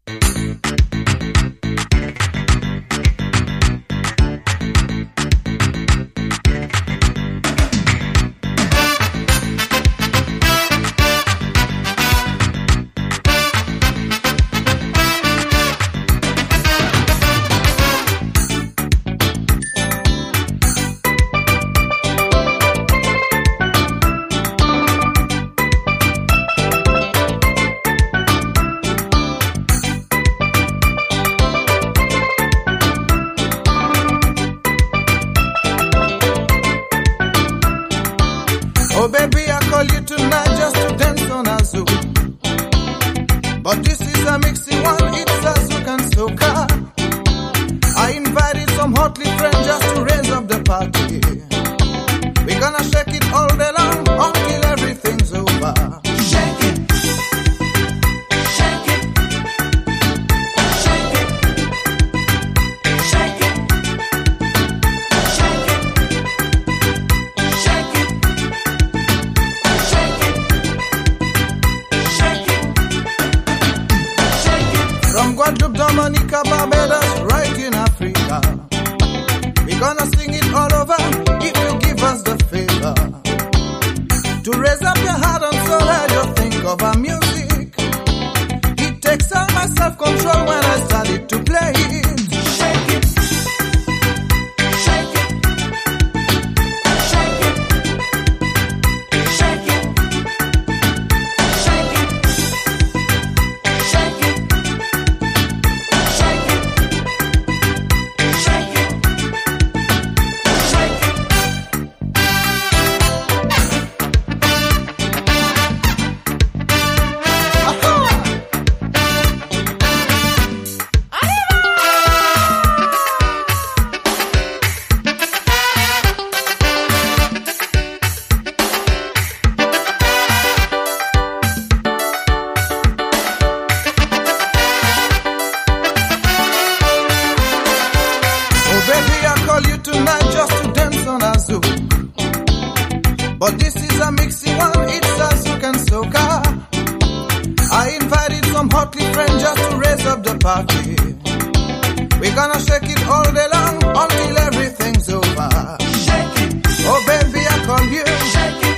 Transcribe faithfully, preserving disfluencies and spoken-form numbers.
Oh baby, I call you tonight just to dance on a zouk. But this is a mixy one, it's a zouk and soca. I invited some hotly friends just to raise up the party. We're gonna shake it all day long until everything's over. Shake it. Shake it. Shake it. Shake it. Shake it. Shake it. From Guadeloupe, Dominica, Barbados, right in Africa. We're gonna sing it all over if you give us the favor. To raise up your heart and soul as you think of our music. It takes all my self-control when I started to play it. Shake it. Shake it. Shake it. Shake it. Shake it. Shake it. Shake it. Shake it. Shake it. Oh baby, I call you tonight just to dance on a zouk. But this is a mixy one, it's a zouk and soca. I invited some hotly friends just to raise up the party. We're gonna shake it all day long until everything's over. Shake it. Oh baby, I call you. Shake it.